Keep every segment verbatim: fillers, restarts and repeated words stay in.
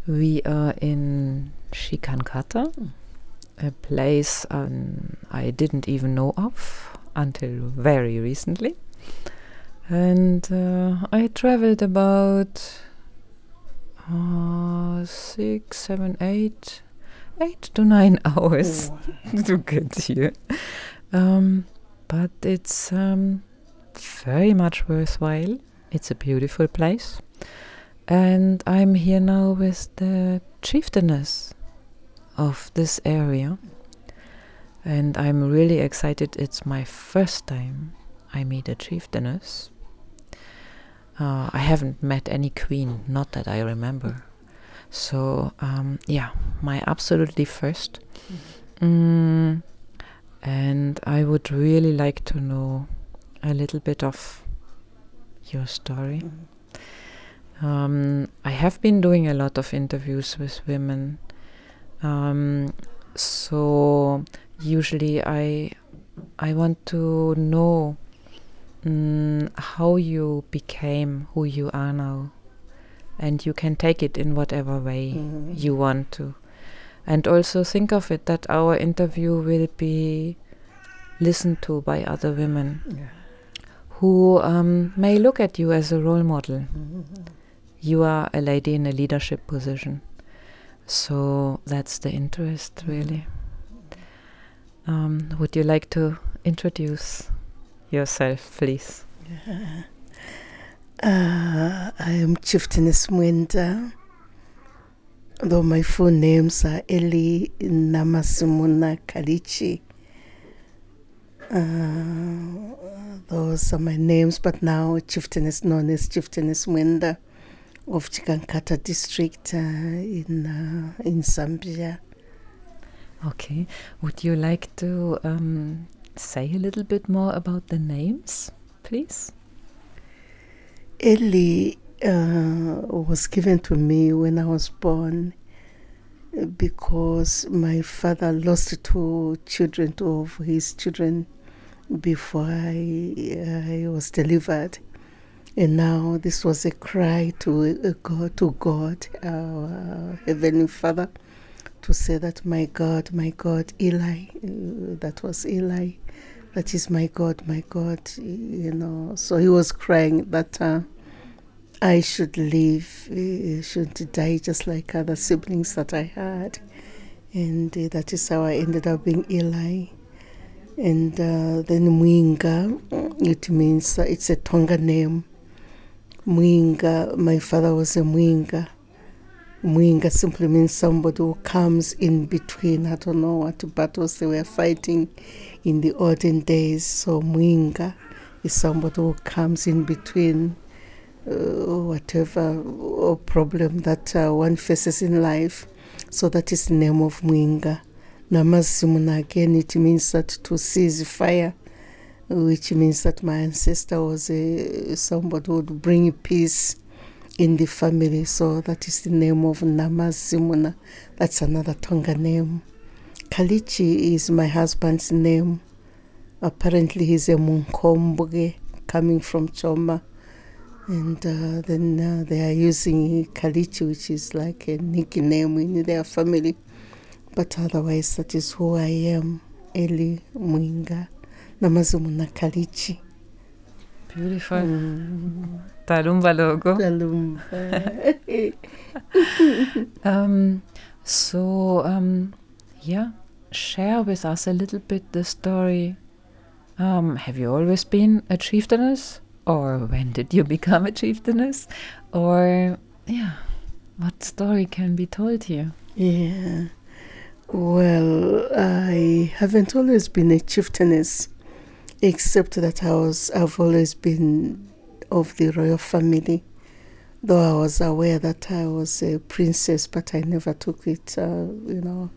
We are in Chikankata, a place um, I didn't even know of until very recently. And uh, I traveled about uh, six, seven, eight, eight to nine hours Wow. to get here. Um, but it's um, very much worthwhile. It's a beautiful place. And I'm here now with the chieftainess of this area. And I'm really excited. It's my first time I meet a chieftainess. Uh, I haven't met any queen, not that I remember. So, um, yeah, my absolutely first. Mm, and I would really like to know a little bit of your story. Mm. Um, I have been doing a lot of interviews with women. Um, so usually I I want to know mm, how you became who you are now. And you can take it in whatever way Mm. you want to. And also think of it that our interview will be listened to by other women Yeah. who um, may look at you as a role model. Mm-hmm. You are a lady in a leadership position. So that's the interest, really. Um, would you like to introduce yourself, please? Yeah. Uh, I am Chieftainess Mwenda, though my full names are Eli Namasimuna Kalichi. Uh, those are my names, but now Chieftainess, known as Chieftainess Mwenda of Chikankata district uh, in uh, in Zambia. Okay. Would you like to um, say a little bit more about the names, please? Eli uh, was given to me when I was born because my father lost two children, two of his children, before I, I was delivered. And now this was a cry to uh, God, to God, our Heavenly Father, to say that my God, my God, Eli, uh, that was Eli, that is my God, my God, you know. So he was crying that uh, I should live, uh, should die just like other siblings that I had. And uh, that is how I ended up being Eli. And uh, then Mwinga, it means, uh, it's a Tonga name. Mwinga, my father was a Mwinga. Mwinga simply means somebody who comes in between. I don't know what battles they were fighting in the olden days. So Mwinga is somebody who comes in between uh, whatever or problem that uh, one faces in life. So that is the name of Mwinga. Namazimuna, again, it means that to cease fire, which means that my ancestor was a, somebody who would bring peace in the family. So that is the name of Namazimuna. That's another Tonga name. Kalichi is my husband's name. Apparently he's a Munkombuge coming from Choma. And uh, then uh, they are using Kalichi, which is like a nickname in their family. But otherwise, that is who I am, Eli Mwinga Namazimuna Kalichi. Beautiful. Mm. Talumba logo. Talumba. um, so, um, yeah, share with us a little bit the story. Um, have you always been a chieftainess? Or when did you become a chieftainess? Or, yeah, what story can be told here? Yeah. Well, I haven't always been a chieftainess, except that I was, I've always been of the royal family, though I was aware that I was a princess, but I never took it, uh, you know,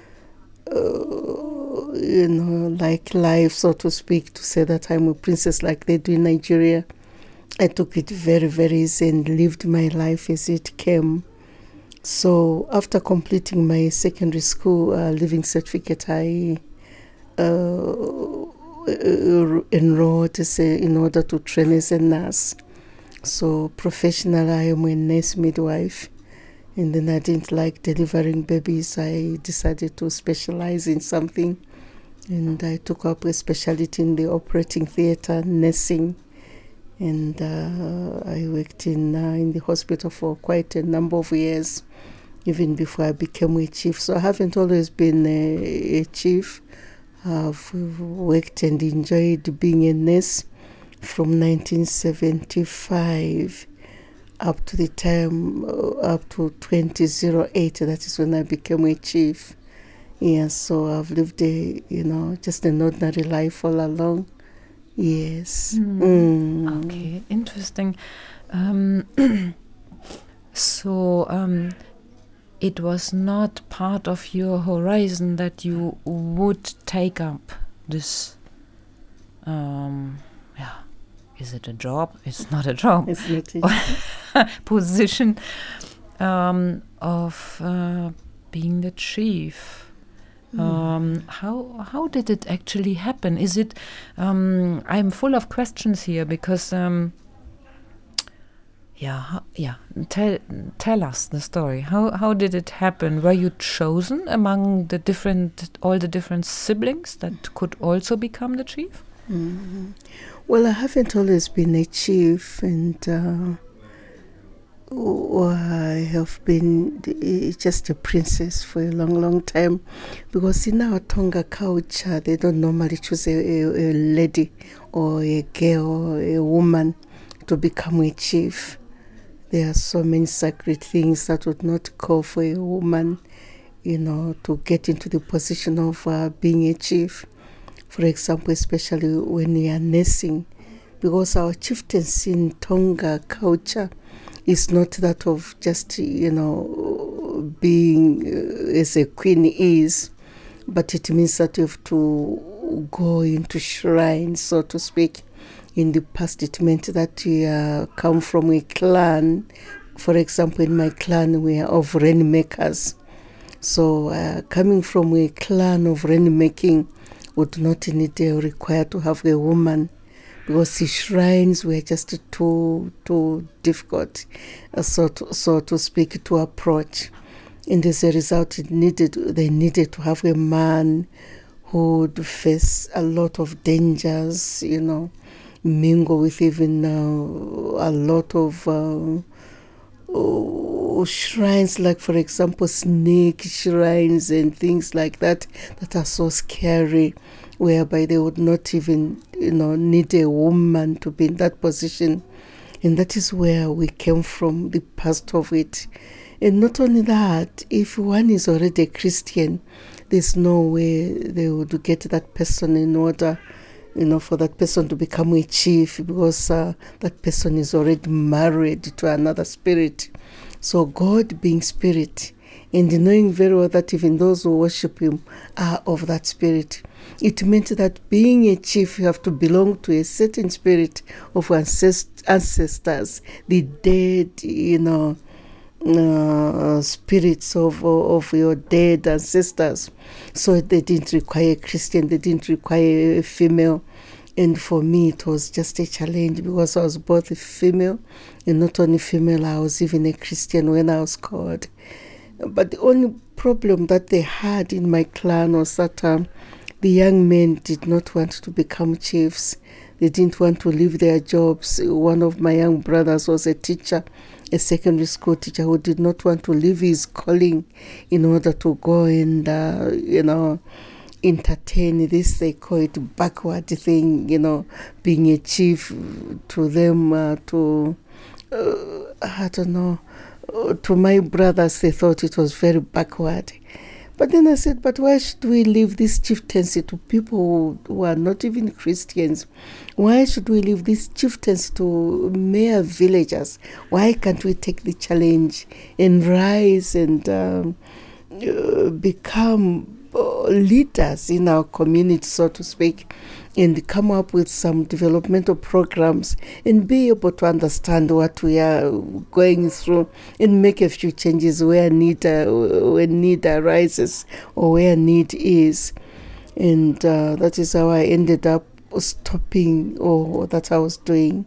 uh, you know, like life, so to speak, to say that I'm a princess like they do in Nigeria. I took it very, very easy and lived my life as it came. So after completing my secondary school uh, living certificate, I uh, enrolled as a, in order to train as a nurse. So professionally, I am a nurse midwife, And then I didn't like delivering babies. I decided to specialize in something. And I took up a specialty in the operating theatre, nursing. And uh, I worked in uh, in the hospital for quite a number of years, even before I became a chief. So I haven't always been a, a chief. I've worked and enjoyed being a nurse from nineteen seventy-five up to the time, uh, up to twenty oh eight. That is when I became a chief. Yeah, so I've lived a, you know, just an ordinary life all along. Yes. Mm. Mm. Okay, interesting. Um, so um, it was not part of your horizon that you would take up this, um, yeah, is it a job? It's not a job. It's not a position um, of uh, being the chief. Um, how how did it actually happen? Is it? Um, I'm full of questions here because, um, yeah, ho- yeah. Tell tell us the story. How how did it happen? Were you chosen among the different all the different siblings that could also become the chief? Mm. Well, I haven't always been a chief, and uh, I have been just a princess for a long, long time, because in our Tonga culture, they don't normally choose a, a, a lady or a girl or a woman to become a chief. There are so many sacred things that would not call for a woman, you know, to get into the position of uh, being a chief. For example, especially when we are nursing, because our chieftaincy in Tonga culture is not that of just, you know, being uh, as a queen is, but it means that you have to go into shrine, so to speak. In the past, it meant that you uh, come from a clan. For example, in my clan, we are of rainmakers. So uh, coming from a clan of rainmaking would not need uh, require to have a woman, because the shrines were just too too difficult, uh, so to, so to speak, to approach. And as a result, it needed they needed to have a man who would face a lot of dangers, you know, mingle with even uh, a lot of uh, oh, shrines, like for example snake shrines and things like that, that are so scary, whereby they would not even, you know, need a woman to be in that position. And that is where we came from, the past of it. And not only that, if one is already a Christian, there's no way they would get that person in order, you know, for that person to become a chief, because uh, that person is already married to another spirit. So God being spirit, and knowing very well that even those who worship him are of that spirit, it meant that being a chief, you have to belong to a certain spirit of ancest- ancestors, the dead, you know, uh, spirits of of your dead ancestors. So they didn't require a Christian, they didn't require a female. And for me, it was just a challenge, because I was both a female, and not only female, I was even a Christian when I was called. But the only problem that they had in my clan was that um, the young men did not want to become chiefs. They didn't want to leave their jobs. One of my young brothers was a teacher, a secondary school teacher, who did not want to leave his calling in order to go and, uh, you know, entertain this, they call it backward thing, you know, being a chief to them, uh, to, uh, I don't know, uh, to my brothers, they thought it was very backward. But then I said, but why should we leave this chieftaincy to people who, who are not even Christians? Why should we leave this chieftaincy to mere villagers? Why can't we take the challenge and rise and um, uh, become leaders in our community, so to speak, and come up with some developmental programs and be able to understand what we are going through and make a few changes where need uh, when need arises or where need is. And uh, that is how I ended up stopping, or that I was doing.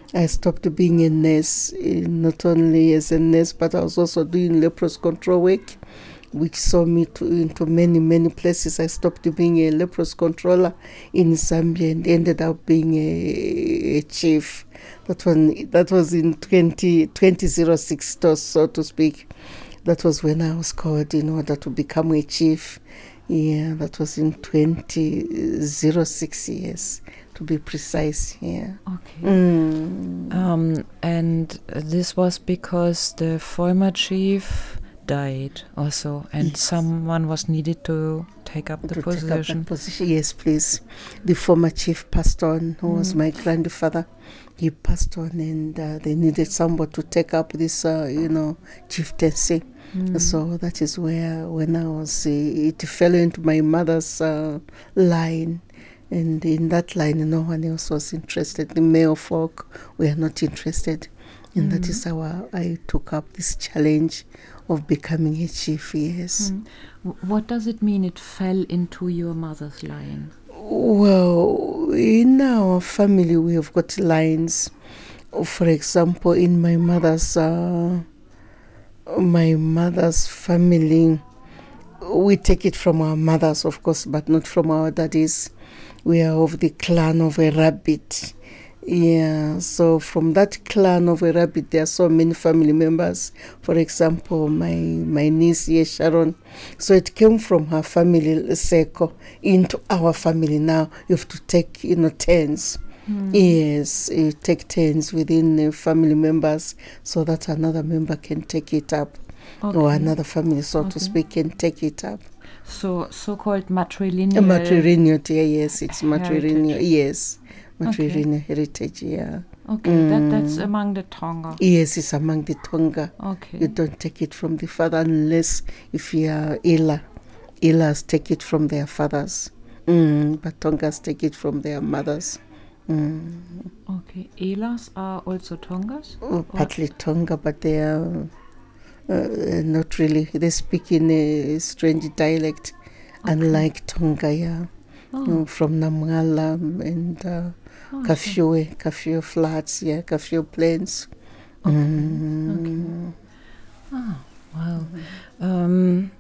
I stopped being a nurse, eh, not only as a nurse, but I was also doing leprosy control work, which saw me to, into many, many places. I stopped being a leprosy controller in Zambia and ended up being a, a chief. That one, that was in twenty, twenty oh six, so to speak. That was when I was called in order to become a chief. Yeah, that was in twenty oh six, yes, to be precise. Yeah. Okay. Mm. Um, and this was because the former chief died also, and Yes. someone was needed to take up the to position. Take up that position. Yes, please. The former chief passed on, who mm. was my grandfather. He passed on, and uh, they needed somebody to take up this, uh, you know, chieftaincy. Mm. So that is where, when I was, uh, it fell into my mother's uh, line. And in that line, no one else was interested. The male folk were not interested. And mm. that is how I, I took up this challenge of becoming a chief, yes. Mm. What does it mean it fell into your mother's line? Well, in our family, we have got lines. For example, in my mother's uh, my mother's family, we take it from our mothers, of course, but not from our daddies. We are of the clan of a rabbit. Yeah, so from that clan of a rabbit, there are so many family members. For example, my my niece here, Sharon. So it came from her family circle into our family. Now you have to take, you know, turns. Mm. Yes, you take turns within the family members so that another member can take it up. Okay. Or another family, so okay. to speak, can take it up. So, so-called matrilineal... A matrilineal, yeah, yes, it's matrilineal, yes. Matrilineal okay. heritage, yeah. Okay, mm. that, that's among the Tonga. Yes, it's among the Tonga. Okay. You don't take it from the father unless if you are Ila. Ilas take it from their fathers. Mm, but Tongas take it from their mothers. Mm. Okay, Ilas are also Tongas? Oh, partly Tonga, but they are uh, not really. They speak in a strange dialect, okay. unlike Tonga, yeah. Oh. Mm, from Namwala and uh, oh, Kafue, Kafue Flats, yeah, Kafue Plains. Okay. Mm. Okay. Oh, wow. Mm-hmm. Um,